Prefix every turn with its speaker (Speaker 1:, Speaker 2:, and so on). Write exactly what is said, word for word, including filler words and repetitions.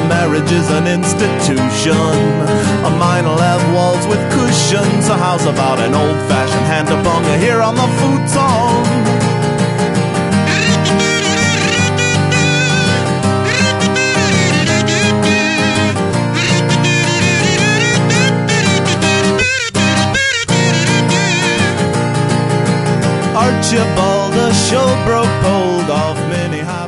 Speaker 1: marriage is an institution. A mine'll have walls with cushions. A house about an old-fashioned hand-to-bunga here on the futon. Archibald, the show broke hold of Minnehaha.